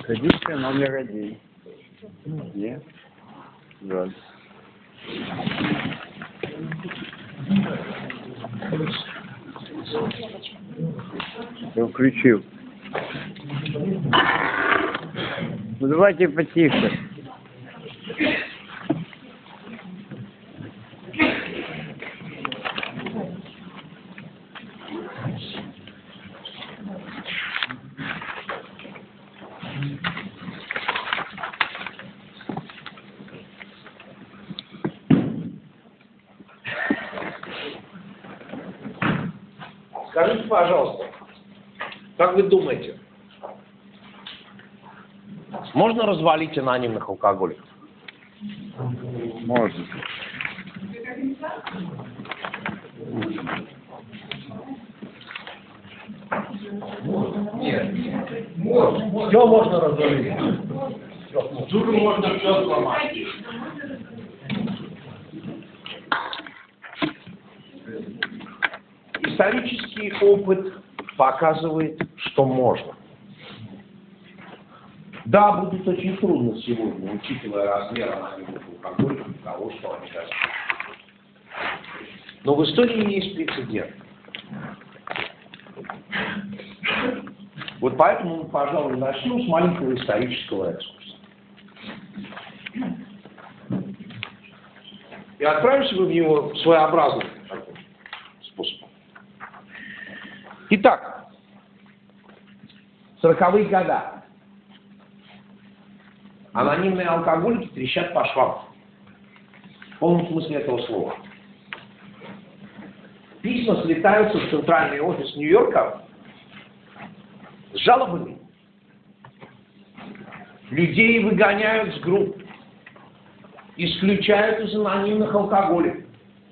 Экспедиция номер 1. Нет? Жаль. Я включил. Ну давайте потише. Скажите, пожалуйста, как вы думаете, можно развалить анонимных алкоголиков? Можно. Нет. Все можно развалить. Тут можно все сломать. Исторический опыт показывает, что можно. Да, будет очень трудно сегодня, учитывая размер анонимных алкоголиков, того, что они сейчас. Но в истории есть прецедент. Вот поэтому мы, пожалуй, начнем с маленького исторического экскурса. И отправимся в него своеобразным способом. Итак, 40-е годы. Анонимные алкоголики трещат по швам. В полном смысле этого слова. Письма слетаются в центральный офис Нью-Йорка с жалобами. Людей выгоняют с групп, исключают из анонимных алкоголиков.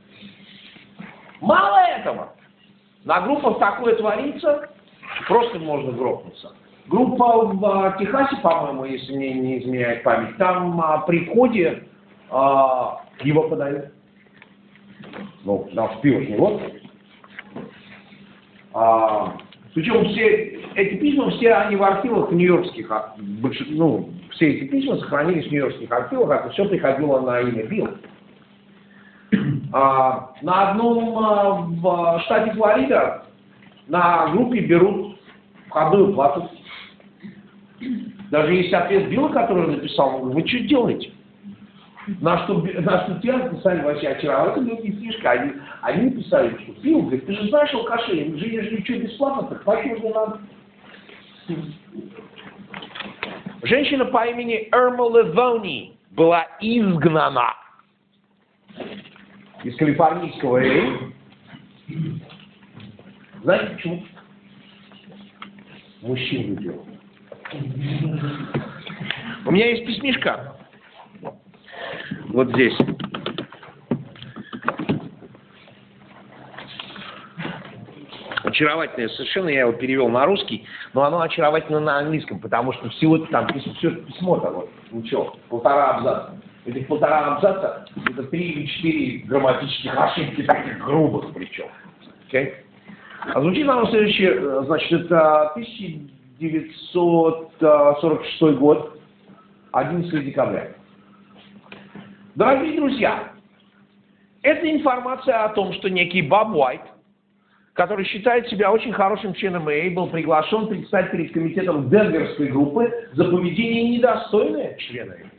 Мало этого. На группах такое творится, просто можно грохнуться. Группа в Техасе, по-моему, если мне не изменяет память, там при входе его подают. Ну, там в пиво не вот. Причем все эти письма, все они в архивах нью-йоркских, ну, все эти письма сохранились в нью-йоркских архивах, это все приходило на имя Билла. На одном в штате Флорида на группе берут входную плату. Даже есть ответ Билла, который он написал, он говорит: вы что делаете? На что те написали вообще очаровательную книжку. Они написали, что Билл, говорит, ты же знаешь алкашей, им же ничего бесплатно, так хватит уже нам. Женщина по имени Эрма Левони была изгнана из калифорнийского Эль. Знаете почему? Мужчин любил. У меня есть письмишка. Вот здесь. Очаровательное совершенно, я его перевел на русский, но оно очаровательно на английском, потому что всего там все письмо-то вот, ничего, 1,5 абзаца. Этих 1,5 абзаца это 3 или 4 грамматических ошибки, таких грубых причем. Okay? А звучит оно следующее, значит, это 1946 год, 11 декабря. Дорогие друзья, это информация о том, что некий Боб Уайт, который считает себя очень хорошим членом АА, был приглашен предстать перед комитетом Денверской группы за поведение недостойное члена АА.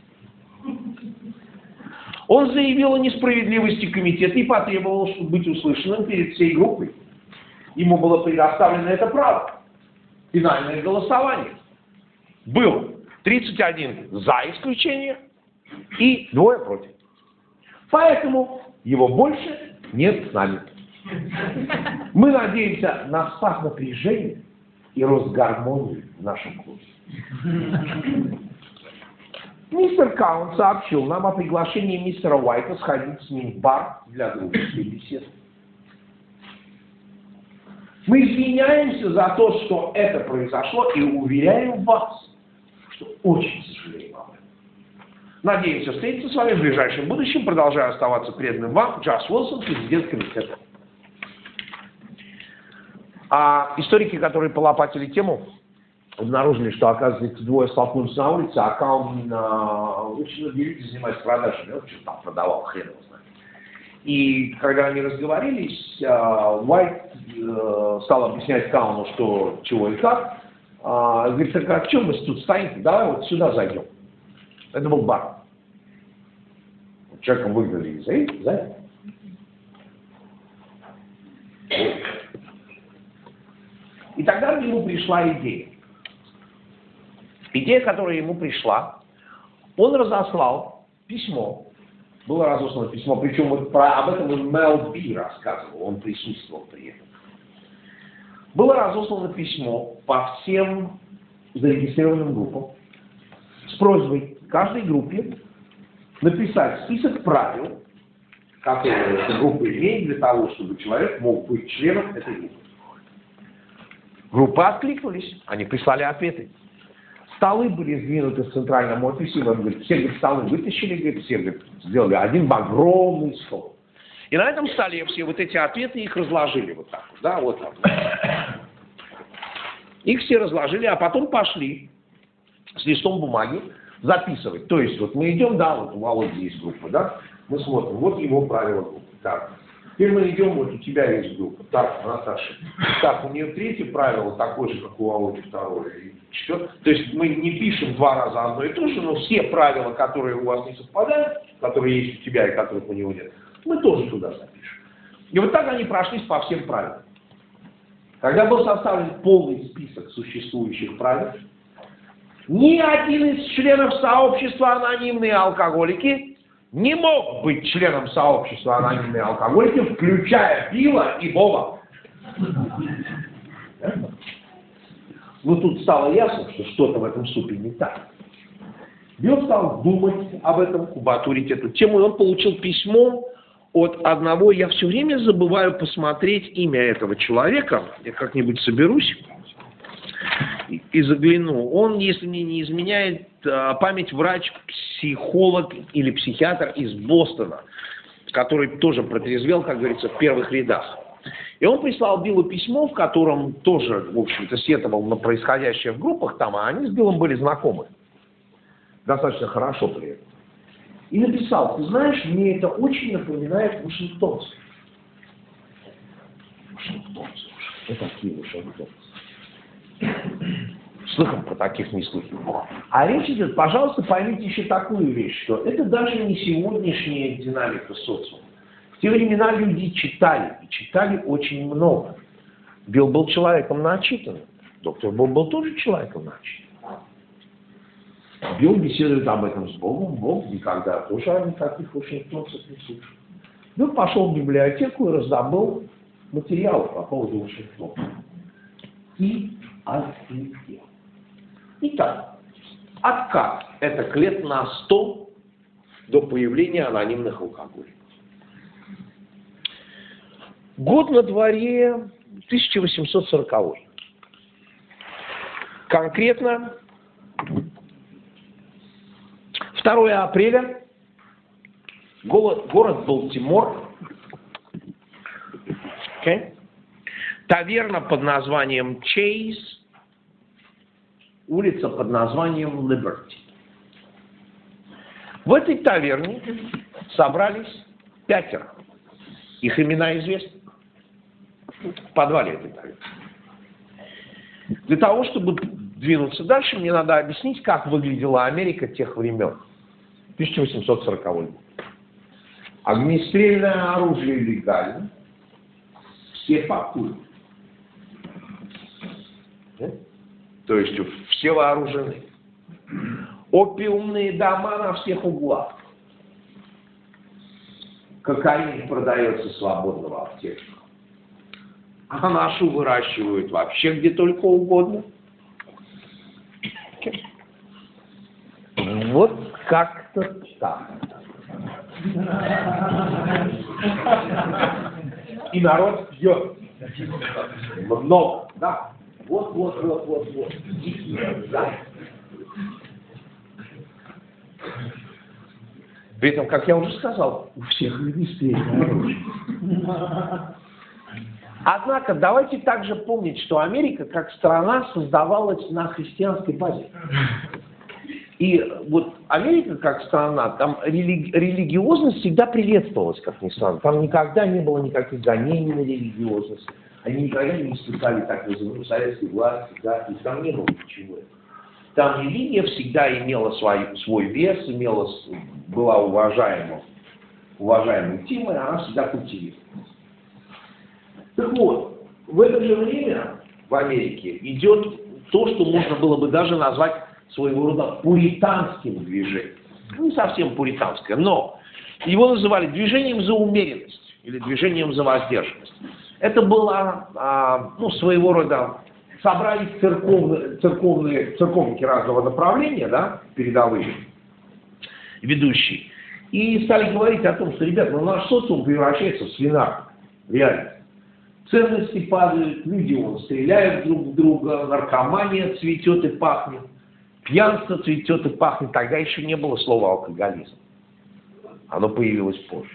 Он заявил о несправедливости комитета и потребовал, чтобы быть услышанным перед всей группой. Ему было предоставлено это право. Финальное голосование. Было 31 за исключение и 2 против. Поэтому его больше нет с нами. Мы надеемся на спад напряжения и рост гармонии в нашем клубе. Мистер Каун сообщил нам о приглашении мистера Уайта сходить с ним в бар для дружеской беседы. Мы извиняемся за то, что это произошло, и уверяем вас, что очень сожалеем об этом. Надеемся встретиться с вами в ближайшем будущем. Продолжаю оставаться преданным вам. Джаз Уилсон, президент комитета. А историки, которые полопатили тему, обнаружили, что, оказывается, эти двое столкнулись на улице, а Каун очень многие люди занимались продажами, он что-то там продавал, хрен его знает. И когда они разговорились, Уайт стал объяснять Кауну, что, чего и как. Говорит, так а чем мы тут стоим? Давай вот сюда зайдем. Это был бар. Человека выгнали из за. И тогда к нему пришла идея. Идея, которая ему пришла, он разослал письмо. Было разослано письмо, причем вот об этом и Мел Би рассказывал, он присутствовал при этом. Было разослано письмо по всем зарегистрированным группам с просьбой каждой группе написать список правил, которые эта группа имеет для того, чтобы человек мог быть членом этой группы. Группы откликнулись, они прислали ответы. Столы были сдвинуты в центральном офисе, он говорит, все говорит, столы вытащили, говорит, все говорит, сделали один огромный стол. И на этом столе все вот эти ответы, их разложили вот так, да, вот так. Их все разложили, а потом пошли с листом бумаги записывать. То есть вот мы идем, да, вот у Володи есть группа, да, мы смотрим, вот его правила группы, так. Теперь мы идем, вот у тебя есть группа, так, Наташа, так, у нее третье правило такое же, как у Володи второе, и четвертое. То есть мы не пишем два раза одно и то же, но все правила, которые у вас не совпадают, которые есть у тебя и которых у него нет, мы тоже туда запишем. И вот так они прошлись по всем правилам. Когда был составлен полный список существующих правил, ни один из членов сообщества «Анонимные алкоголики» не мог быть членом сообщества «Анонимные алкоголики», включая Билла и Боба. Ну, тут стало ясно, что что-то в этом супе не так. Билл стал думать об этом, кубатурить эту тему, и он получил письмо от одного, я все время забываю посмотреть имя этого человека, я как-нибудь соберусь и загляну. Он, если мне не изменяет память, врач, психолог или психиатр из Бостона, который тоже протрезвел, как говорится, в первых рядах. И он прислал Биллу письмо, в котором тоже, в общем-то, сетовал на происходящее в группах там, а они с Биллом были знакомы. Достаточно хорошо при этом. И написал, ты знаешь, мне это очень напоминает вашингтонцев. Вашингтонцев. Что такие вашингтонцы? Слыхом про таких не слыхом. А речь идет, пожалуйста, поймите еще такую вещь, что это даже не сегодняшняя динамика социума. В те времена люди читали, и читали очень много. Билл был человеком начитанным. Доктор Боб был тоже человеком начитанным. Билл беседует об этом с Богом, Бог никогда тоже о никаких вашингтонцев не слышал. Билл пошел в библиотеку и раздобыл материалы по поводу Вашингтона. И офигел. Итак, откат – это лет на 100 до появления анонимных алкоголиков. Год на дворе 1840. Конкретно 2 апреля, город Балтимор, таверна под названием Чейз, улица под названием Либерти. В этой таверне собрались 5. Их имена известны. В подвале этой таверны. Для того, чтобы двинуться дальше, мне надо объяснить, как выглядела Америка тех времен. 1840 год. Огнестрельное оружие легально. Все пакуют. То есть все вооружены. Опиумные дома на всех углах. Кокаин продается свободно в аптеках. А нашу выращивают вообще где только угодно. Вот как-то так. И народ пьет. Много, да? Вот. Да. При этом, как я уже сказал, у всех огнестрельное оружие. Однако давайте также помнить, что Америка как страна создавалась на христианской базе. И вот Америка как страна, там религиозность всегда приветствовалась, как ни странно. Там никогда не было никаких гонений на религиозность. Они никогда не испытали так называемую советскую власть, да, и там не было ничего. Там религия всегда имела свой вес, была уважаемой темой, она всегда культивировалась. Так вот, в это же время в Америке идет то, что можно было бы даже назвать своего рода пуританским движением. Не совсем пуританское, но его называли движением за умеренность или движением за воздержанность. Это было своего рода, собрались церковники разного направления, да, передовые, ведущие, и стали говорить о том, что, ребята, наш социум превращается в свинарник, реально. Ценности падают, люди стреляют друг в друга, наркомания цветет и пахнет, пьянство цветет и пахнет. Тогда еще не было слова алкоголизм. Оно появилось позже.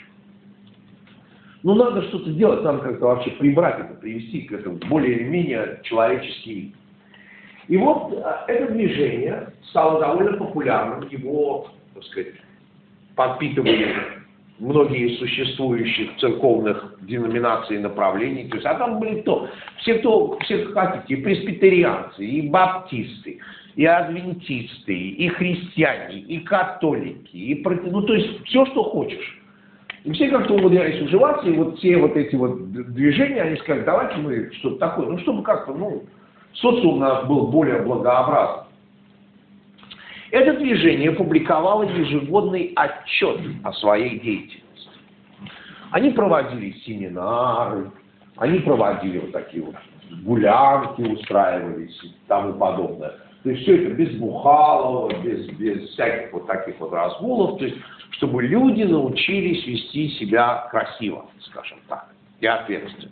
Ну, надо что-то делать, надо как-то вообще прибрать это, привести к этому более или менее человеческий вид. И вот это движение стало довольно популярным, его, так сказать, подпитывали многие существующих церковных деноминаций и направлений. То есть, а там были кто? Все хотите, и пресбитерианцы, и баптисты, и адвентисты, и христиане, и католики, и то есть все, что хочешь. И все как-то умудрялись уживаться, и вот все вот эти вот движения, они сказали, давайте мы что-то такое, ну чтобы как-то, социум у нас был более благообразным. Это движение публиковало ежегодный отчет о своей деятельности. Они проводили семинары, они проводили вот такие вот гулянки, устраивались и тому подобное. То есть все это без бухалова, без всяких вот таких вот разгулов, то есть чтобы люди научились вести себя красиво, скажем так, и ответственно.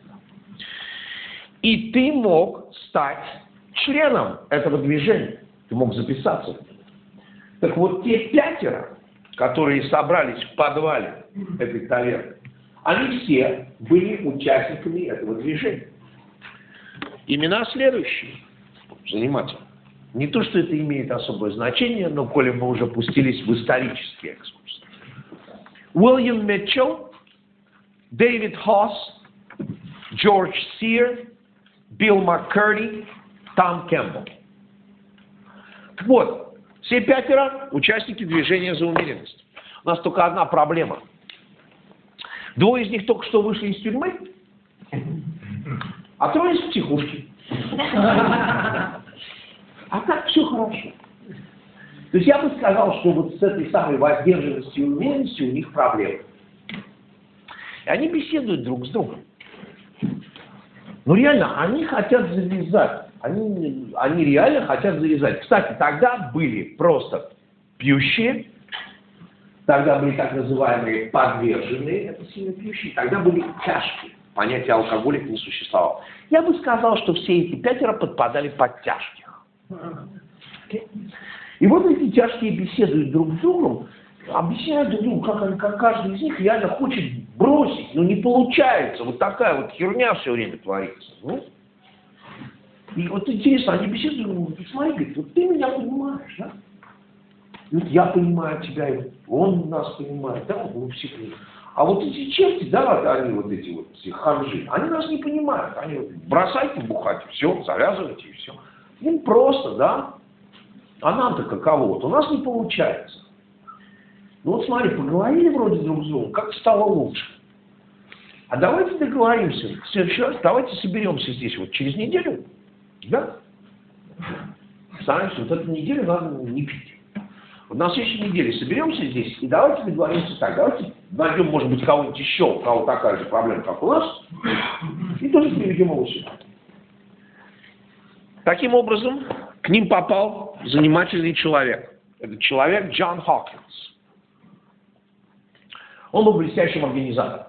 И ты мог стать членом этого движения, ты мог записаться. Так вот, те 5, которые собрались в подвале этой таверны, они все были участниками этого движения. Имена следующие. Занимательно. Не то, что это имеет особое значение, но коли мы уже пустились в исторический экскурс. Уильям Митчелл, Дэвид Хосс, Джордж Сир, Билл Маккерди, Том Кэмпбелл. Так вот, все 5 участники движения за умеренность. У нас только одна проблема. 2 из них только что вышли из тюрьмы, а 3 из психушки. А так все хорошо. То есть я бы сказал, что вот с этой самой воздержанностью и умеренностью у них проблемы. И они беседуют друг с другом. Ну реально, они хотят завязать. Они реально хотят завязать. Кстати, тогда были просто пьющие, тогда были так называемые подверженные, это сильно пьющие, тогда были тяжкие. Понятие алкоголик не существовало. Я бы сказал, что все эти 5 подпадали под тяжких. И вот эти тяжкие беседуют друг с другом, объясняют друг другу, как каждый из них реально хочет бросить, но не получается. Вот такая вот херня все время творится. И вот интересно, они беседуют, говорят, смотри, говорит, вот ты меня понимаешь, да? Вот я понимаю тебя, и он нас понимает, да, вот мы все понимаем. А вот эти черти, да, они вот эти вот все ханжи, они нас не понимают. Они вот бросайте бухать, все, завязывайте и все. Им просто, да? А нам-то каково? Вот у нас не получается. Ну вот смотри, поговорили вроде друг с другом, как стало лучше. А давайте договоримся, в следующий раз давайте соберемся здесь вот через неделю, да? Стараемся, вот эту неделю надо не пить. Вот на следующей неделе соберемся здесь и давайте договоримся так, давайте найдем, может быть, кого-нибудь еще, у кого такая же проблема, как у нас, и тоже приведем его сюда. Таким образом, к ним попал занимательный человек. Это человек Джон Хокинс. Он был блестящим организатором.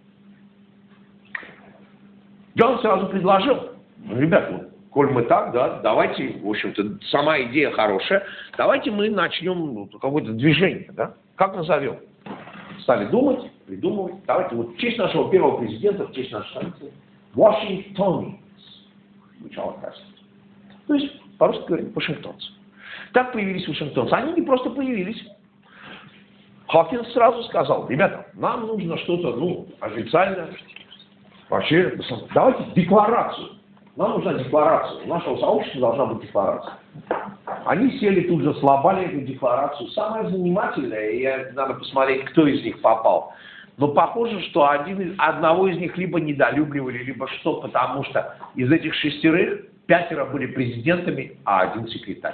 Джон сразу предложил, ребята, коль мы так, да, давайте, в общем-то, сама идея хорошая, давайте мы начнем какое-то движение, да? Как назовем? Стали думать, придумывать. Давайте вот в честь нашего первого президента, в честь нашей столицы, Washingtonians. Звучало красиво. То есть, по-русски говорим, вашингтонцы. Так появились вашингтонцы. Они не просто появились. Хокинс сразу сказал: ребята, нам нужно что-то, официальное. Вообще, давайте декларацию. Нам нужна декларация. У нашего сообщества должна быть декларация. Они сели тут же, слабали эту декларацию. Самое занимательное, и надо посмотреть, кто из них попал. Но похоже, что одного из них либо недолюбливали, либо что, потому что из этих 6 5 были президентами, а 1 секретарь.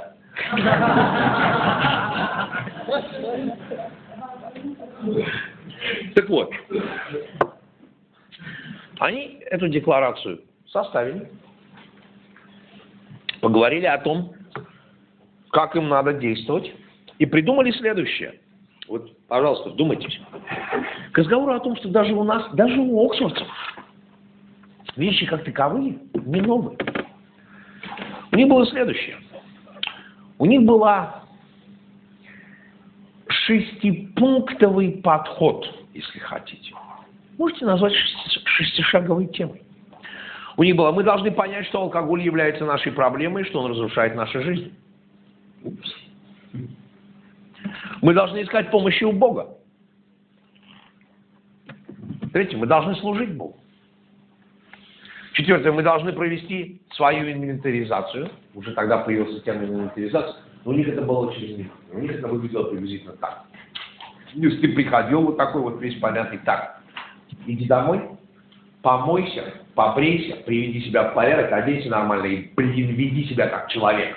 Так вот, они эту декларацию составили, поговорили о том, как им надо действовать, и придумали следующее. Вот, пожалуйста, вдумайтесь. К разговору о том, что даже у нас, даже у оксфордцев, вещи как таковые не новые. У них было следующее. У них была 6-пунктовый подход, если хотите. Можете назвать 6-шаговой темой. У них было: мы должны понять, что алкоголь является нашей проблемой, что он разрушает нашу жизнь. Упс. Мы должны искать помощи у Бога. 3, мы должны служить Богу. 4, мы должны провести свою инвентаризацию. Уже тогда появился термин инвентаризация. Но у них это было через них. У них это выглядело приблизительно так. Если ты приходил вот такой вот весь понятный: так, иди домой, помойся, побрейся, приведи себя в порядок, оденься нормально и, веди себя как человек.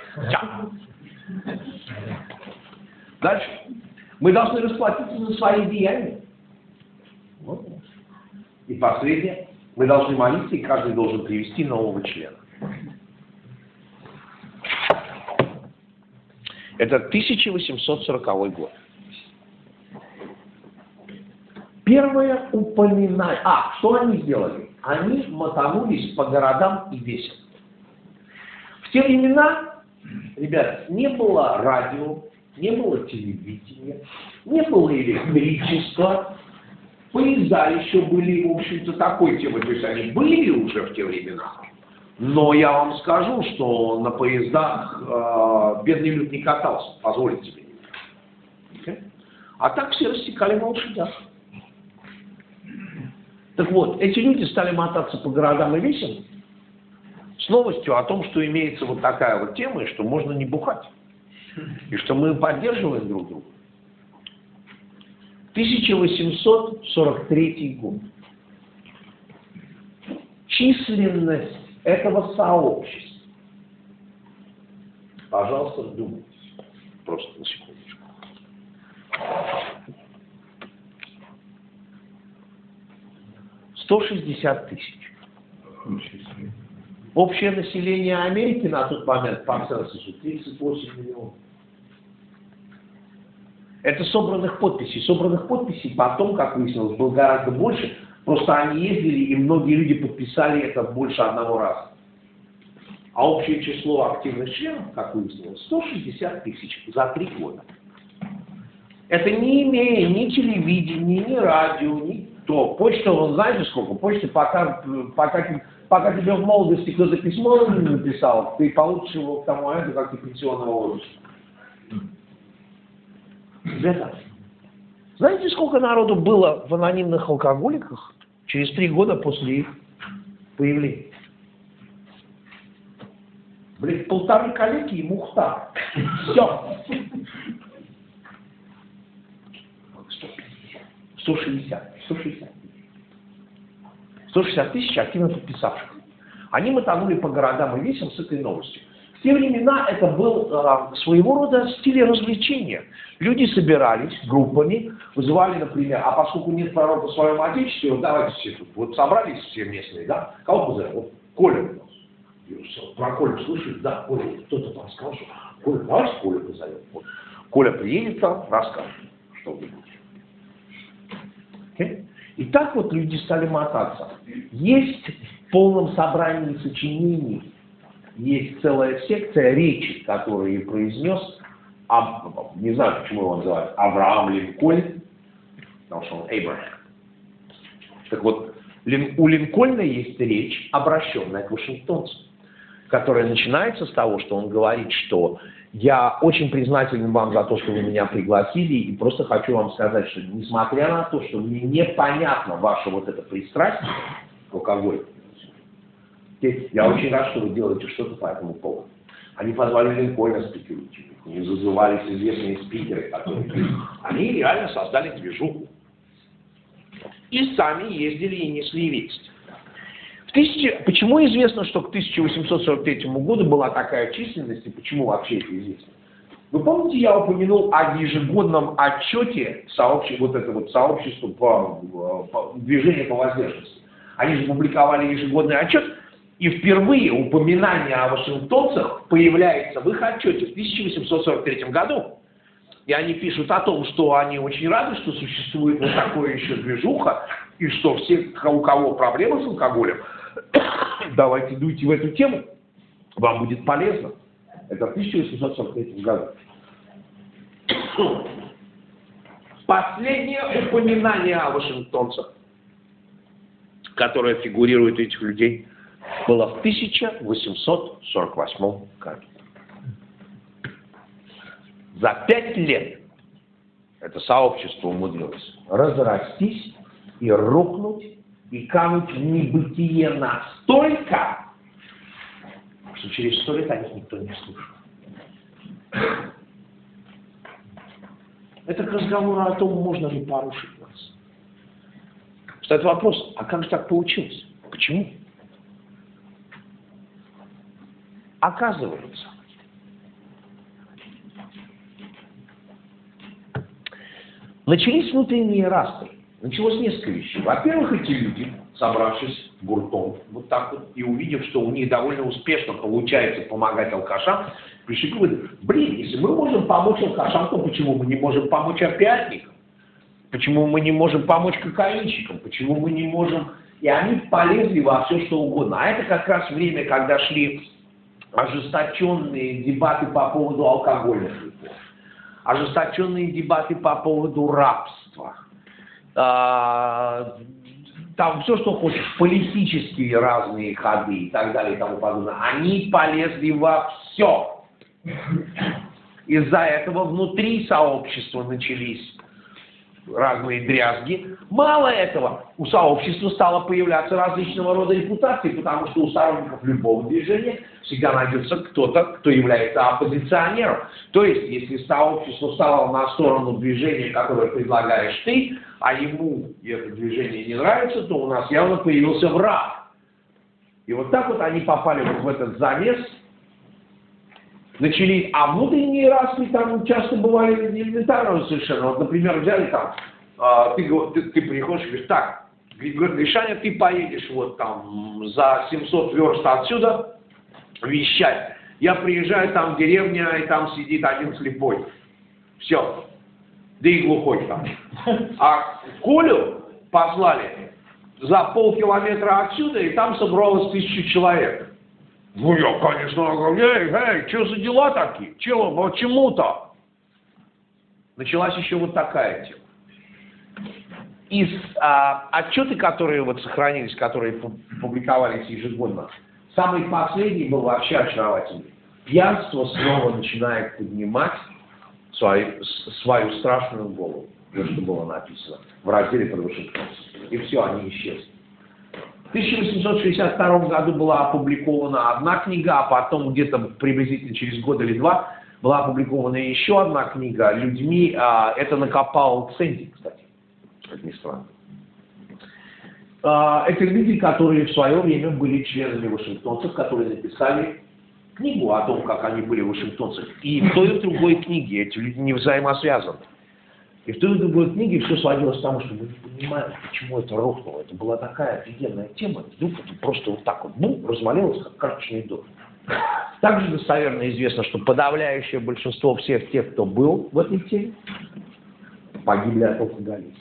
Дальше. Мы должны расплатиться за свои деяния. Вот. И последнее. Мы должны молиться, и каждый должен привести нового члена. Это 1840 год. Первое упоминание. Что они сделали? Они мотанулись по городам и весям. В те времена, ребят, не было радио, не было телевидения, не было электричества, поезда еще были, в общем-то, такой темой, то есть они были уже в те времена. Но я вам скажу, что на поездах бедный люд не катался, позволить себе. Okay? А так все рассекали на лошадях. Так вот, эти люди стали мотаться по городам и весям с новостью о том, что имеется вот такая вот тема, и что можно не бухать. И что мы поддерживаем друг друга. 1843 год. Численность этого сообщества. Пожалуйста, вдумайтесь. Просто на секундочку. $160 000. Общее население Америки на тот момент по ценсусу 38 миллионов. Это собранных подписей. Собранных подписей потом, как выяснилось, было гораздо больше. Просто они ездили, и многие люди подписали это больше одного раза. А общее число активных членов, как выяснилось, 160 000 за 3 года. Это не имея ни телевидения, ни радио, ни то. Почта, вы знаете сколько? Почта, пока тебе в молодости кто-то письмо написал, ты получишь его к тому моменту, как ты пенсионного возраста. Ребята, знаете, сколько народу было в анонимных алкоголиках через 3 года после их появления? Блин, 1,5 калеки и мухтар. Все. 160 тысяч активно подписавших. Они мотанули по городам и весям с этой новостью. В те времена это был своего рода стиль развлечения. Люди собирались группами, вызывали, например, а поскольку нет пророка в своем отечестве, вот давайте все тут, вот собрались все местные, да, кого позовем? Вот Коля у нас. Про Колю слышали? Да, Коля, кто-то там сказал, что Коля, давайте Колю позовем. Вот. Коля приедет там, расскажет, что вы будете. Okay? И так вот люди стали мотаться. Есть в полном собрании сочинений, есть целая секция речи, которую произнес, не знаю, почему его называют, Авраам Линкольн, потому что он Абрахам. Так вот, У Линкольна есть речь, обращенная к вашингтонцам, которая начинается с того, что он говорит, что я очень признателен вам за то, что вы меня пригласили, и просто хочу вам сказать, что несмотря на то, что мне непонятно ваше вот это пристрастие к алкоголю, я очень рад, что вы делаете что-то по этому поводу. Они позвали Линкольна спикировать, не зазывались известные спикеры, которые... Они реально создали движуху. И сами ездили и несли весть. Почему известно, что к 1843 году была такая численность, и почему вообще это известно? Вы помните, я упомянул о ежегодном отчете сообщества по движению по воздержанности. Они же публиковали ежегодный отчет, и впервые упоминание о вашингтонцах появляется в их отчете в 1843 году. И они пишут о том, что они очень рады, что существует вот такое еще движуха, и что все, у кого проблемы с алкоголем, давайте дуйте в эту тему, вам будет полезно. Это в 1843 году. Последнее упоминание о вашингтонцах, которое фигурирует у этих людей, было в 1848 году. За 5 лет это сообщество умудрилось разрастись и рухнуть, и кануть в небытие настолько, что через 100 лет о них никто не слышал. Это к разговору о том, можно ли порушить нас. Кстати, вопрос, а как же так получилось? Почему? Оказывается, начались внутренние распри. Началось несколько вещей. Во-первых, эти люди, собравшись гуртом, вот так вот, и увидев, что у них довольно успешно получается помогать алкашам, пришли к выводу: блин, если мы можем помочь алкашам, то почему мы не можем помочь опиатникам? Почему мы не можем помочь кокаинщикам? Почему мы не можем... И они полезли во все, что угодно. А это как раз время, когда шли ожесточенные дебаты по поводу алкогольных реформ, ожесточенные дебаты по поводу рабства. Там все, что хочешь, политические разные ходы и так далее и тому подобное. Они полезли во все. Из-за этого внутри сообщества начались разные дрязги. Мало этого, у сообщества стало появляться различного рода репутации, потому что у сторонников любого движения всегда найдется кто-то, кто является оппозиционером. То есть, если сообщество стало на сторону движения, которое предлагаешь ты, а ему это движение не нравится, то у нас явно появился враг. И вот так вот они попали вот в этот замес. Начались, а внутренние распри там часто бывали элементарно совершенно. Вот, например, взяли там, ты приходишь и говоришь: так, Гришаня, ты поедешь вот там за 700 верст отсюда вещать. Я приезжаю, там деревня, и там сидит один слепой. Все. Да и глухой там. А Колю послали за полкилометра отсюда, и там собралось 1000 человек. Ну, я, конечно, говорю: эй, что за дела такие? Чего, почему-то? Началась еще вот такая тема. Отчеты, которые вот сохранились, которые публиковались ежегодно, самый последний был вообще очаровательный. Пьянство снова начинает поднимать свою страшную голову. Вот что было написано в разделе про вашингтонцев. И все, они исчезли. В 1862 году была опубликована одна книга, а потом где-то приблизительно через год или два была опубликована еще одна книга людьми. Это накопал Ценди, кстати, как ни странно. Это люди, которые в свое время были членами вашингтонцев, которые написали книгу о том, как они были вашингтонцев. И в той и в другой книге эти люди не взаимосвязаны. И в той и в другой книге все сводилось к тому, что мы не понимаем, почему это рухнуло. Это была такая офигенная тема, вдруг это просто вот так вот развалилось, как карточный домик. Также достоверно известно, что подавляющее большинство всех тех, кто был в этой теме, погибли от алкоголизма.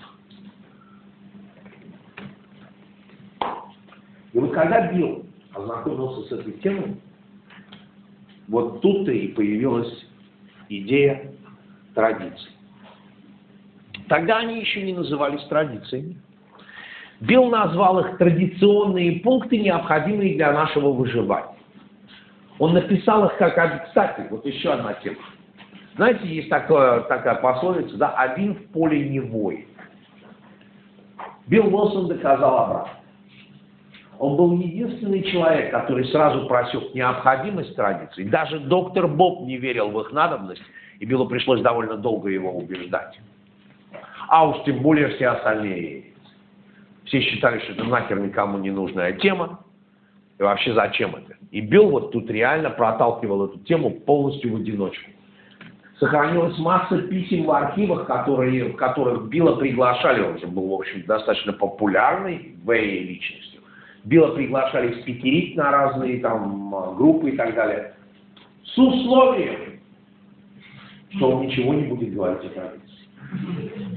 И вот когда Билл ознакомился с этой темой, вот тут-то и появилась идея традиций. Тогда они еще не назывались традициями. Билл назвал их традиционные пункты, необходимые для нашего выживания. Он написал их как... Кстати, вот еще одна тема. Знаете, есть такая пословица, да, один в поле не воин. Билл Уилсон доказал обратно. Он был единственный человек, который сразу просек необходимость традиций. Даже доктор Боб не верил в их надобность, и Биллу пришлось довольно долго его убеждать. А уж тем более все остальные. Все считали, что это нахер никому не нужная тема. И вообще зачем это? И Билл вот тут реально проталкивал эту тему полностью в одиночку. Сохранилась масса писем в архивах, в которых Билла приглашали. Он же был, в общем, достаточно популярной личностью. Билла приглашали спикерить на разные там группы и так далее. С условием, что он ничего не будет говорить о традиции.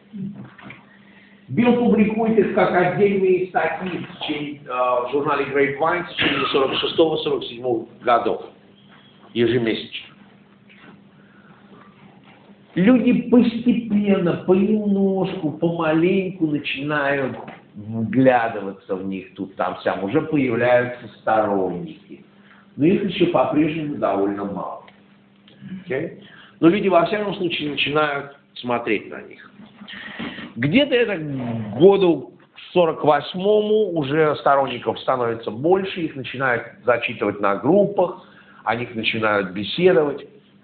Билл публикует их как отдельные статьи в журнале Grapevine в течение 46-47 годов, ежемесячно. Люди постепенно, понемножку, помаленьку начинают вглядываться в них тут, там, сям. Уже появляются сторонники. Но их еще по-прежнему довольно мало. Okay? Но люди, во всяком случае, начинают смотреть на них. Где-то это к году 48-му уже сторонников становится больше, их начинают зачитывать на группах, о них начинают беседовать.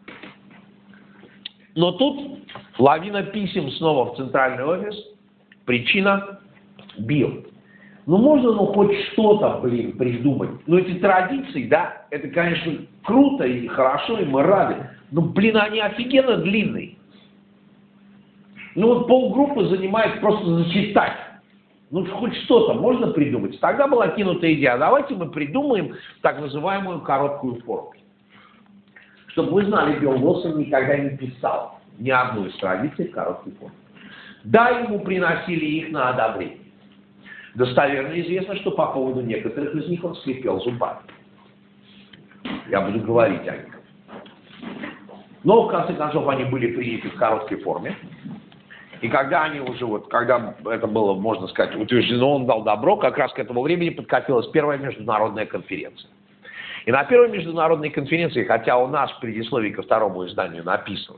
Но тут лавина писем снова в центральный офис. Причина – Билл. Ну можно, хоть что-то, придумать. Но эти традиции, да, это, конечно, круто и хорошо, и мы рады. Но, они офигенно длинные. Вот полгруппы занимает просто зачитать. Хоть что-то можно придумать. Тогда была кинута идея. Давайте мы придумаем так называемую короткую форму. Чтобы вы знали, Билл Уилсон никогда не писал ни одну из традиций в короткой форме. Да, ему приносили их на одобрение. Достоверно известно, что по поводу некоторых из них он скрипел зубами. Я буду говорить о них. Но, в конце концов, они были приняты в короткой форме. И когда они уже, когда это было, можно сказать, утверждено, он дал добро, как раз к этому времени подкатилась первая международная конференция. И на первой международной конференции, хотя у нас в предисловии ко второму изданию написано,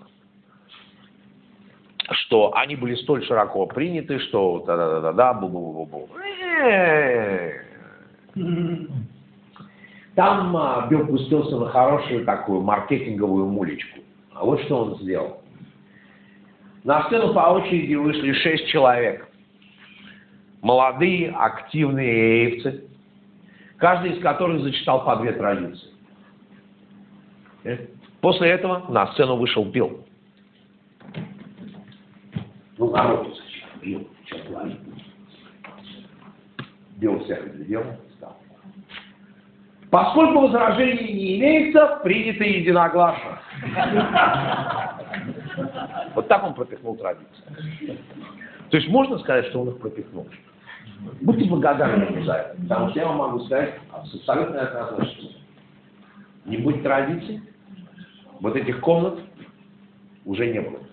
что они были столь широко приняты, что да-да-да-да, бу-бу-бу-бу. Там Билл пустился на хорошую такую маркетинговую мулечку. А вот что он сделал. На сцену по очереди вышли 6 человек. Молодые, активные эевцы, каждый из которых зачитал по 2 традиции. После этого на сцену вышел Билл. Народ зачитал. Билл, что говорит? Билл всех глядел, встал. Поскольку возражений не имеется, принято единогласно. Вот так он пропихнул традицию. То есть можно сказать, что он их пропихнул. Будьте благодарны ему за это. Потому что я вам могу сказать абсолютно однозначно. Не будь традиций, вот этих комнат уже не было.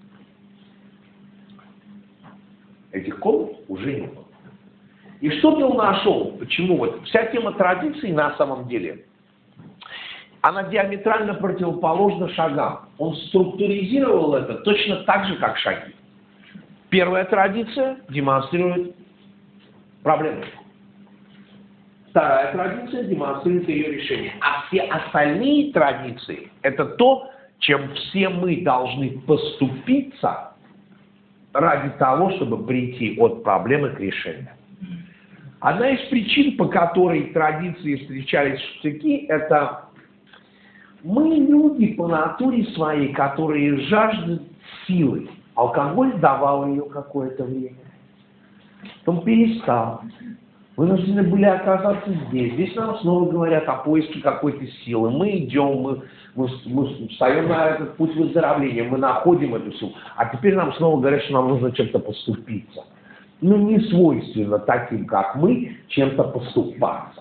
Этих комнат уже не было. И что Билл нашел? Почему? Вся тема традиций на самом деле, она диаметрально противоположна шагам. Он структуризировал это точно так же, как шаги. Первая традиция демонстрирует проблему. Вторая традиция демонстрирует ее решение. А все остальные традиции – это то, чем все мы должны поступиться ради того, чтобы прийти от проблемы к решению. Одна из причин, по которой традиции встречались в штыки, это мы люди по натуре своей, которые жаждут силы. Алкоголь давал ее какое-то время. Потом перестал. Вынуждены были оказаться здесь. Здесь нам снова говорят о поиске какой-то силы. Мы идем, мы встаем на этот путь выздоровления, мы находим эту силу. А теперь нам снова говорят, что нам нужно чем-то поступиться. Не свойственно таким, как мы, чем-то поступаться.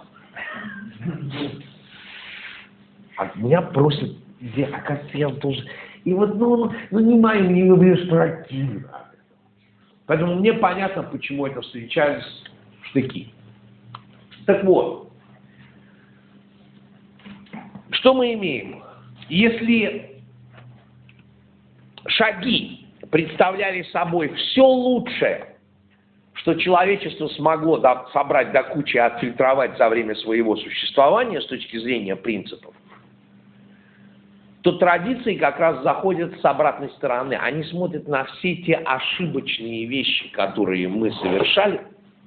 От меня просят, оказывается, я тоже... И не мою, не люблю, противно. Поэтому мне понятно, почему это встречались штыки. Так вот, что мы имеем? Если шаги представляли собой все лучшее, что человечество смогло собрать до кучи и отфильтровать за время своего существования с точки зрения принципов, то традиции как раз заходят с обратной стороны. Они смотрят на все те ошибочные вещи, которые мы совершали,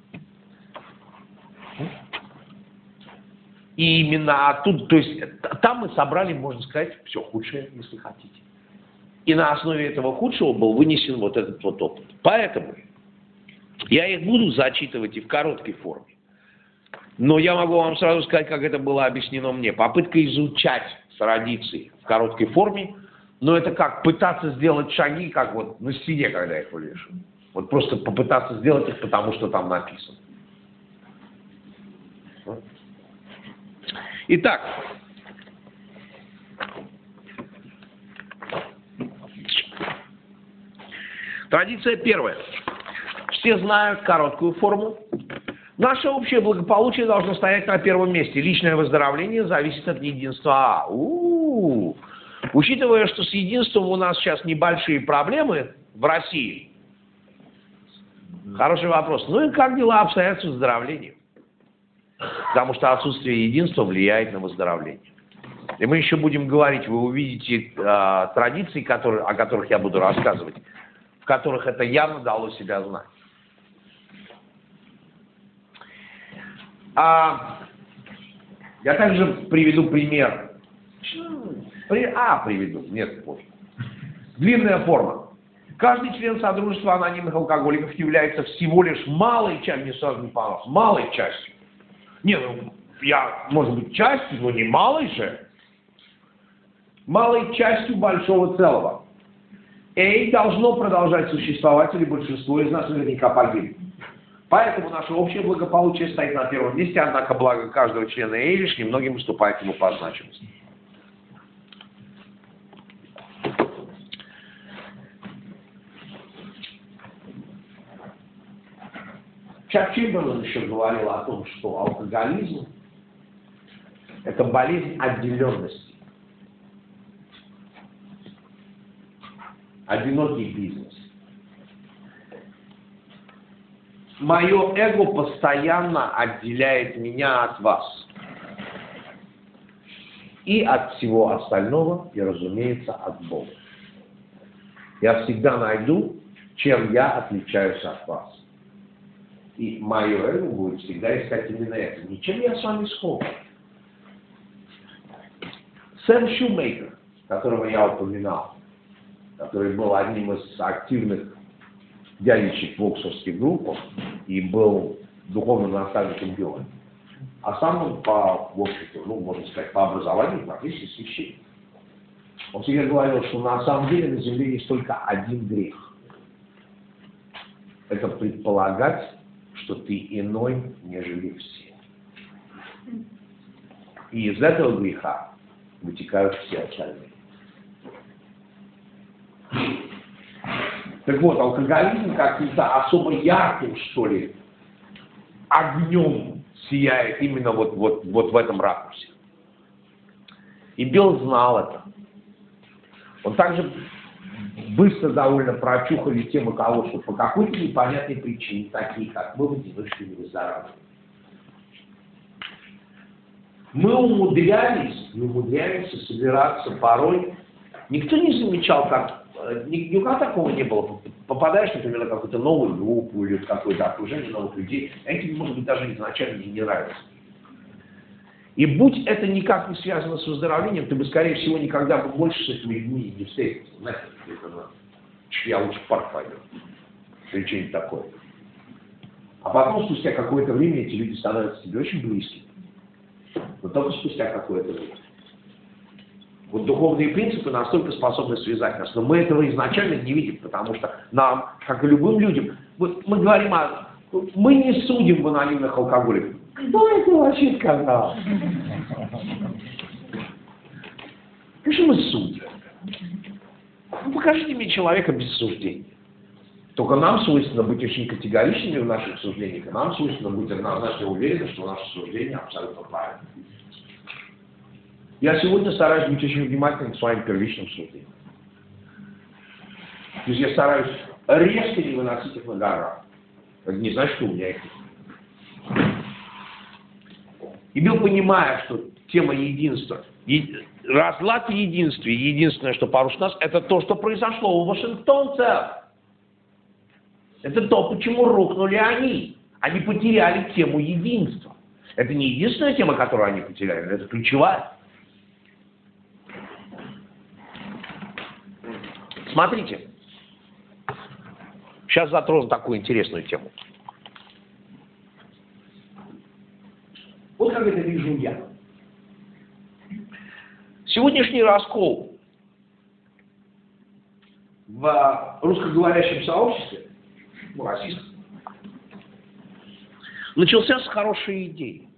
и именно оттуда, то есть там мы собрали, можно сказать, все худшее, если хотите. И на основе этого худшего был вынесен вот этот вот опыт. Поэтому я их буду зачитывать и в короткой форме. Но я могу вам сразу сказать, как это было объяснено мне. Попытка изучать традиции в короткой форме, но это как пытаться сделать шаги, как вот на стене, когда их вывешивают. Вот просто попытаться сделать их, потому что там написано. Итак, традиция первая. Все знают короткую форму. Наше общее благополучие должно стоять на первом месте. Личное выздоровление зависит от единства. Учитывая, что с единством у нас сейчас небольшие проблемы в России. Хороший вопрос. Ну и как дела обстоят с выздоровлением? Потому что отсутствие единства влияет на выздоровление. И мы еще будем говорить, вы увидите традиции, о которых я буду рассказывать, в которых это явно дало себя знать. Я также приведу пример. Приведу. Нет, позже. Длинная форма. Каждый член Содружества анонимных алкоголиков является всего лишь малой частью, мне сразу не понравилось, малой частью. Не, ну, я, может быть, частью, но не малой же. Малой частью большого целого. И должно продолжать существовать, или большинство из нас наверняка погибнет. Поэтому наше общее благополучие стоит на первом месте, однако благо каждого члена Эй лишь немногим уступает ему по значимости. Чак Чемберлен еще говорил о том, что алкоголизм – это болезнь отделенности. Одинокий бизнес. Мое эго постоянно отделяет меня от вас. И от всего остального, и, разумеется, от Бога. Я всегда найду, чем я отличаюсь от вас. И мое эго будет всегда искать именно это. Ничем я с вами схож. Сэм Шумейкер, которого я упоминал, который был одним из активных дядечек в оксфордских группах и был духовным наставником Билла. А сам он в общем-то, можно сказать, по образованию профессии священник. Он всегда говорил, что на самом деле на земле есть только один грех. Это предполагать, что ты иной, нежели все. И из этого греха вытекают все остальные. Так вот, алкоголизм каким-то особо ярким, что ли, огнем сияет именно вот в этом ракурсе. И Билл знал это. Он также быстро довольно прочухали тему того, что по какой-то непонятной причине, такие как мы, в одиночестве не выздоравливаем. Мы умудряемся собираться порой. Никто не замечал, как никогда такого не было. Попадаешь, например, на какую-то новую группу или в какое-то окружение новых людей, а этим, может быть, даже изначально не нравится. И будь это никак не связано с выздоровлением, ты бы, скорее всего, никогда бы больше с этими людьми не встретился. Знаете, я лучше в парк пойду. Или что-нибудь такое. А потом, спустя какое-то время, эти люди становятся тебе очень близкими. Но только спустя какое-то время. Вот духовные принципы настолько способны связать нас, но мы этого изначально не видим, потому что нам, как и любым людям, вот мы говорим мы не судим в анонимных алкоголиков. Кто это вообще сказал? Конечно, мы судим. Ну, покажите мне человека без суждения. Только нам свойственно быть очень категоричными в наших суждениях, и нам свойственно быть однозначно уверенными, что наше суждение абсолютно правильно. Я сегодня стараюсь быть очень внимательным к своим первичным суждениям. То есть я стараюсь резко не выносить их на гора. Это не значит, что у меня их нет. И Билл, понимая, что тема единства, разлад в единстве, единственное, что порушит нас, это то, что произошло у вашингтонцев. Это то, почему рухнули они. Они потеряли тему единства. Это не единственная тема, которую они потеряли, это ключевая. Смотрите. Сейчас затрону такую интересную тему. Вот как это вижу я. Сегодняшний раскол в русскоговорящем сообществе, в российском, начался с хорошей идеи.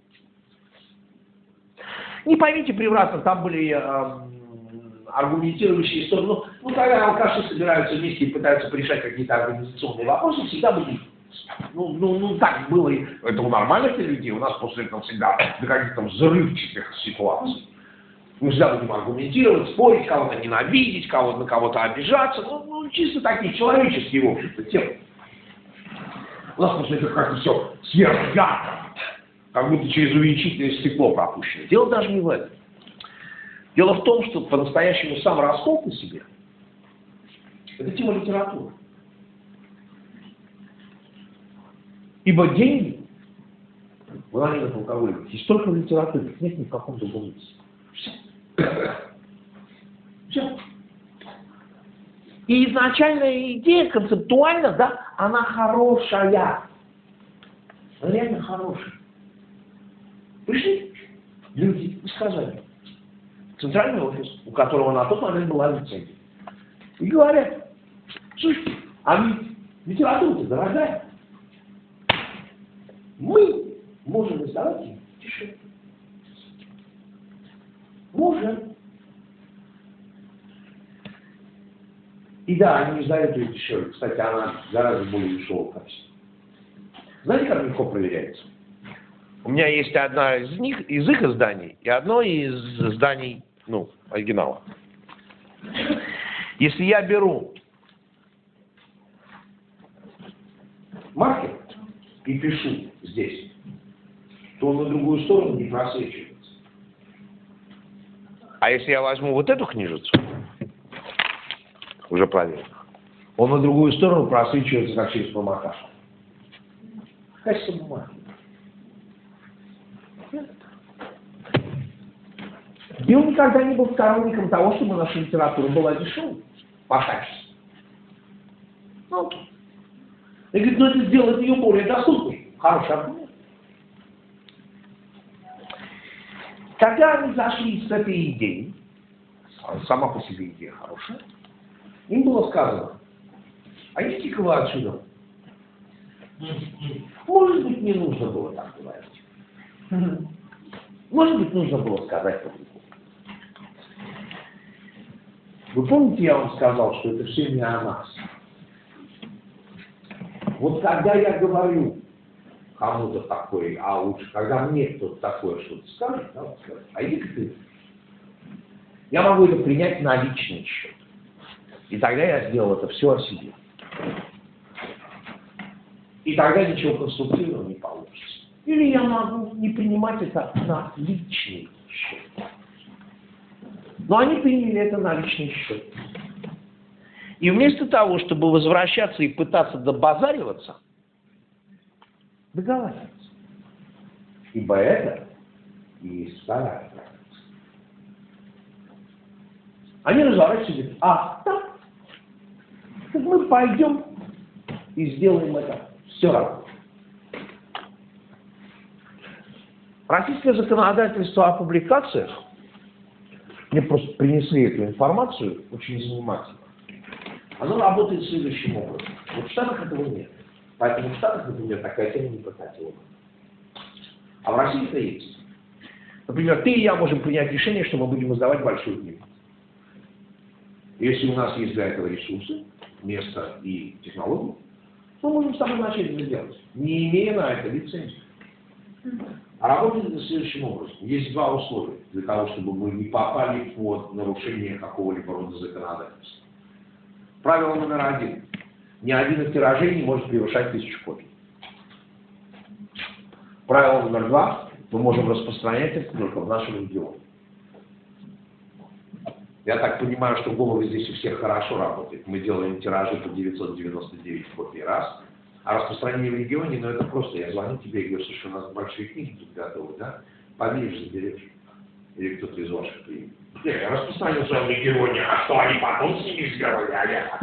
Не поймите превратно, там были аргументирующие стороны. Ну, когда алкаши собираются вместе и пытаются решать какие-то организационные вопросы, всегда были... Ну, так было. Это у нормальных людей. У нас после этого всегда до каких-то взрывчатых ситуаций. Мы всегда будем аргументировать, спорить, кого-то ненавидеть, на кого-то обижаться. Ну, чисто такие человеческие, в общем-то, темы. У нас после этого как-то все сверхярко. Как будто через увеличительное стекло пропущено. Дело даже не в этом. Дело в том, что по-настоящему сам раскол по себе – это тема литературы. Ибо деньги, вы на них алкоголь, есть только в литературе, их нет ни в каком другом месте. Все. Все. И изначальная идея, концептуально, да, она хорошая. Она реально хорошая. Пришли люди и сказали, центральный офис, у которого на тот момент была лицензия. И говорят, слушайте, а ведь литература-то дорогая. Мы можем издавать ее дешевле. Можем. И да, они издают ее дешевле. Кстати, она гораздо более дешевого качества. Знаете, как легко проверяется? У меня есть одна из них, из их изданий, и одно из изданий, оригинала. Если я беру маркер и пишу здесь, то он на другую сторону не просвечивается. А если я возьму вот эту книжицу, уже проверено, он на другую сторону просвечивается, как через промокаш. Качество бумаги. Билл никогда не был сторонником того, чтобы наша литература была дешевой по качеству. И говорит, это сделает ее более доступной. Хороший аргумент. Когда они зашли с этой идеей, сама по себе идея хорошая, им было сказано, а идите-ка вы отсюда. Может быть, не нужно было так говорить. Может быть, нужно было сказать по-другому. Вы помните, я вам сказал, что это все не о нас. Вот когда я говорю кому-то такое, а лучше, когда мне кто-то такое что-то скажет, надо сказать, а иди-ка ты. Я могу это принять на личный счет. И тогда я сделал это все о себе. И тогда ничего конструктивного не получится. Или я могу не принимать это на личный счет. Но они приняли это на личный счет. И вместо того, чтобы возвращаться и пытаться добазариваться, договариваться. Ибо это и есть вторая граница. Они разворачиваются и говорят, так мы пойдем и сделаем это все равно. Российское законодательство о публикациях, мне просто принесли эту информацию очень занимательно. Оно работает следующим образом. Вот в Штатах этого нет. Поэтому в Штатах, например, такая тема не прокатила. А в России это есть. Например, ты и я можем принять решение, что мы будем издавать большую книгу. Если у нас есть для этого ресурсы, место и технологии, Мы можем с тобой начать это делать, не имея на это лицензии. А работает это следующим образом. Есть два условия для того, чтобы мы не попали под нарушение какого-либо рода законодательства. Правило номер 1. Ни один из тиражей не может превышать 1000 копий. Правило номер 2. Мы можем распространять это только в нашем регионе. Я так понимаю, что головы здесь у всех хорошо работают. Мы делаем тиражи по 999 копий раз. А распространение в регионе, ну это просто, я звоню тебе и говорю, что у нас большие книги тут готовы, да? Подъедешь, заберешь. Или кто-то из ваших приедет. Я распространил в своем регионе, а что они потом с ними сделали,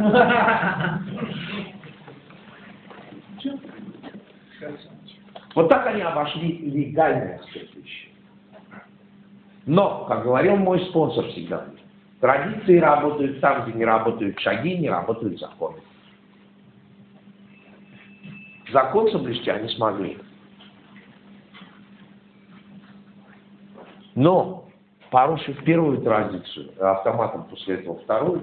Вот так они обошли легальные аспекты вещей. Но, как говорил мой спонсор всегда, традиции работают там, где не работают шаги, не работают законы. Закон соблюсти они смогли. Но, порушив первую традицию, автоматом после этого вторую,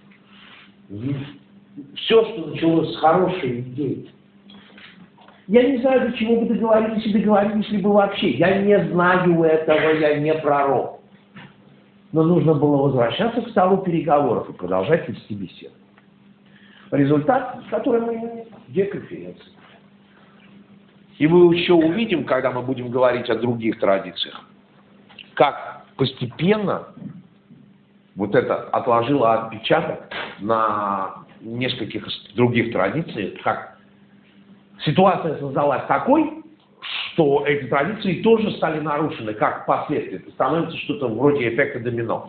все, что началось с хорошей идеи, я не знаю, до чего бы договорились и договорились ли бы вообще. Я не знаю этого, я не пророк. Но нужно было возвращаться к столу переговоров и продолжать вести беседу. Результат, который мы имеем, деконференция. И мы еще увидим, когда мы будем говорить о других традициях, как постепенно вот это отложило отпечаток на нескольких других традициях, как ситуация создалась такой, что эти традиции тоже стали нарушены, как последствия. Это становится что-то вроде эффекта домино.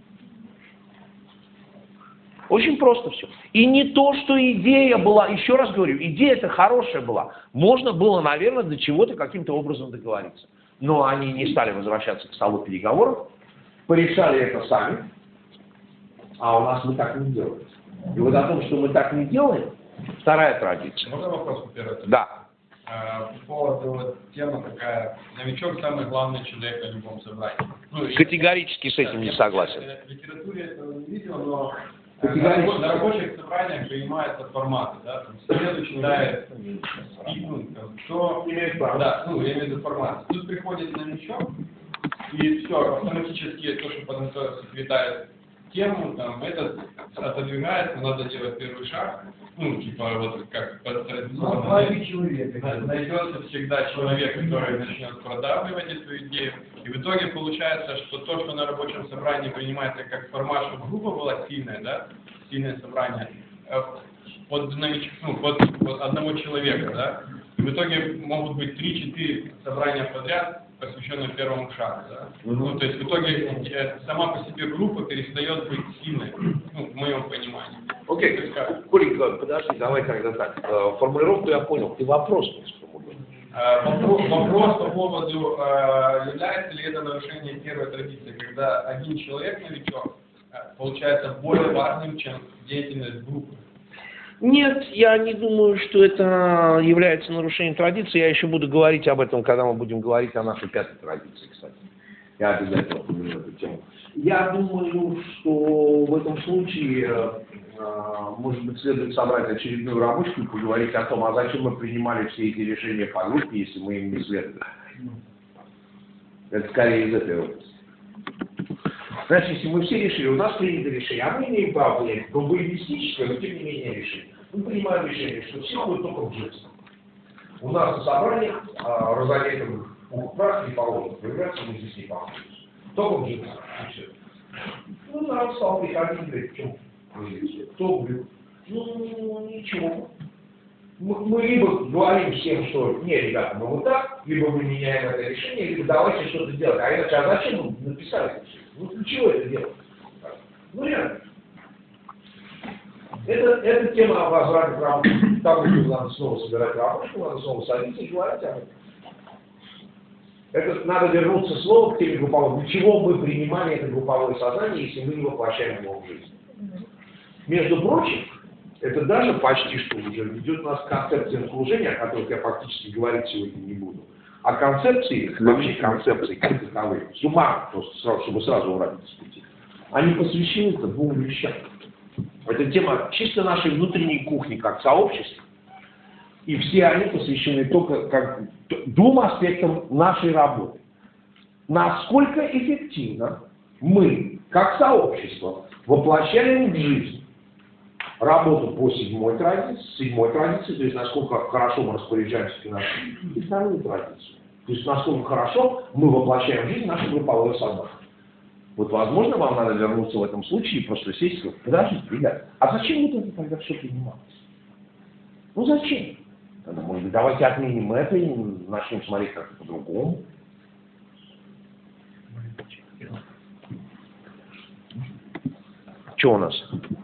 Очень просто все. И не то, что идея была, еще раз говорю, идея-то хорошая была. Можно было, наверное, до чего-то каким-то образом договориться. Но они не стали возвращаться к столу переговоров, порешали это сами, а у нас мы так не делаем. И вот о том, что мы так не делаем, вторая традиция. Можно вопрос по первой? Да. По поводу вот, темы такая, новичок самый главный человек на любом собрании. Ну, Категорически с этим не согласен. В литературе этого не видел, но Категорически. на рабочих собраниях принимаются форматы, да, там следует читает, кто имеет право, да, ну, я имею в виду формат. Тут приходит новичок, и все, автоматически то, что подготовился секретарь тему, там, это отодвигается, надо делать первый шаг, ну, типа, вот как традиционно. Найдется всегда человек, который начнет продавливать эту идею, и в итоге получается, что то, что на рабочем собрании принимается как формат, чтобы группа была сильная, да, сильное собрание, под одного человека, да, и в итоге могут быть 3-4 собрания подряд, посвященные первому шагу, да. Ну, то есть в итоге сама по себе группа перестает быть сильной, ну, в моем понимании. Окей, Коленька, подожди, давай тогда так. Формулировку я понял, ты вопрос не сформулировал. Вопрос по поводу, является ли это нарушение первой традиции, когда один человек, новичок, получается более важным, чем деятельность группы. Нет, я не думаю, что это является нарушением традиции. Я еще буду говорить об этом, когда мы будем говорить о нашей пятой традиции, кстати. Я обязательно упомяну эту тему. Я думаю, что в этом случае, может быть, следует собрать очередную рабочую и поговорить о том, а зачем мы принимали все эти решения по группе, если мы им не следовали. Это скорее из этой области. Значит, если мы все решили, у нас принято решение, а мы имеем право принять, то были мистическое, но тем не менее решение. Мы принимаем решение, что все будет только в джинсах. У нас на собраниях разодетых в прах не положено, появляться мы здесь не поможем. Только в джинсах. И все. Ну, народ стал приходить, говорит, в чем? Кто будет? Ну, ничего. Мы либо говорим всем, что не, ребята, мы вот так, либо мы меняем это решение, либо давайте что-то делать. А иначе, а зачем мы написали это все? Ну для чего это делать? Ну реально. Это тема возврата к работе. Там надо снова собирать рабочих, надо снова садиться и говорить об этом. Это надо вернуться снова к теме групповой. Для чего мы принимали это групповое сознание, если мы не воплощаем его в жизнь? Между прочим, это даже почти что уже ведет нас к концепциям служения, о которых я фактически говорить сегодня не буду. А концепции, вообще концепции как таковые, суммарно, просто сразу, чтобы сразу уравнить с пути, они посвящены двум вещам. Это тема чисто нашей внутренней кухни, как сообщества, И все они посвящены только двум аспектам нашей работы. Насколько эффективно мы, как сообщество, воплощаем в жизнь работу по седьмой традиции, то есть насколько хорошо мы распоряжаемся финансами, и вторую традицию. То есть насколько хорошо мы воплощаем в жизнь наше групповое сознание. Вот, возможно, вам надо вернуться в этом случае и просто сесть и сказать: подождите, ребят, а зачем вот это тогда все принималось? Ну зачем? Тогда, может быть, давайте отменим это и начнем смотреть как-то по-другому. Что у нас?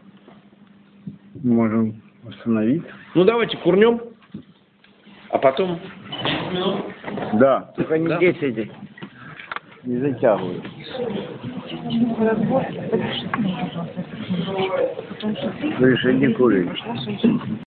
Можем остановить. Ну давайте курнем, а потом... 10 минут. Да. Только не Да. 10. Не затягивай. Слышь, не кури.